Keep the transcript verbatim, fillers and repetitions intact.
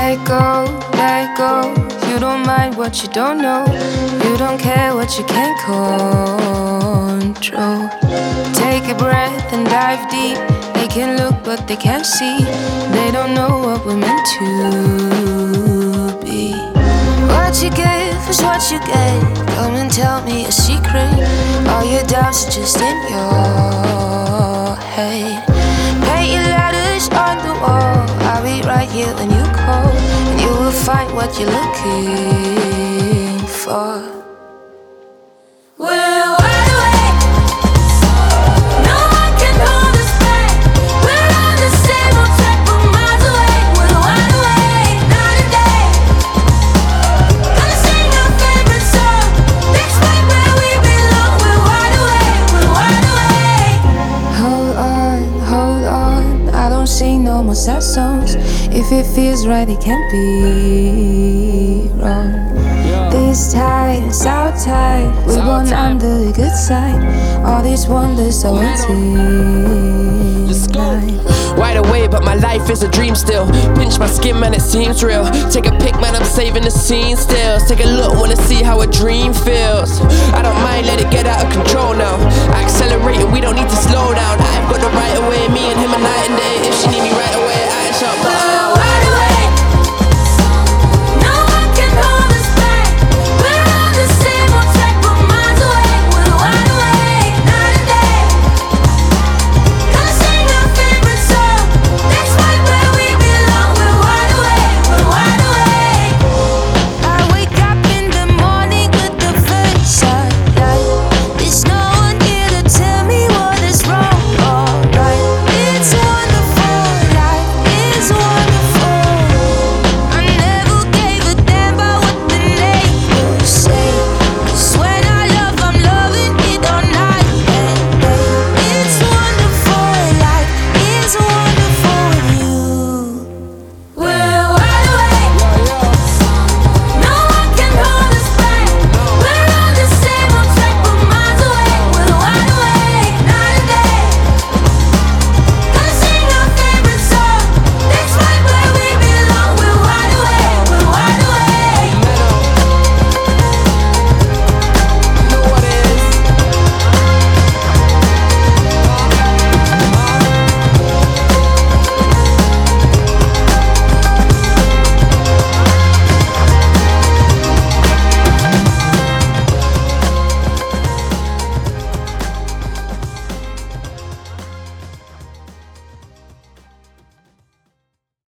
Let go, let go. You don't mind what you don't know. You don't care what you can't control. Take a breath and dive deep. They can look but they can't see. They don't know what we're meant to be. What you give is what you get. Come and tell me a secret. All your doubts are just in your head. Paint your letters on the wall. I'll be right here when you call, and you will find what you're looking for. We're wide awake. No one can hold us back. We're on the same old track, but miles away. We're wide awake, night and day. Gonna sing our favorite song. That's right where we belong. We're wide awake. We're wide awake. Hold on, hold on. I don't sing no more sad songs. If it feels right, it can't be wrong. This tide is our tide. We're born on the good side. All these wonders are waiting. Wide awake, but my life is a dream still. Pinch my skin, man, it seems real. Take a pic, man, I'm saving the scene still. Take a look, wanna see how a dream feels. I don't mind, let it get out of control now. Accelerating, we don't need to slow down. I've got the right away, me and him a night and day. If she need me right away, I ain't shut, but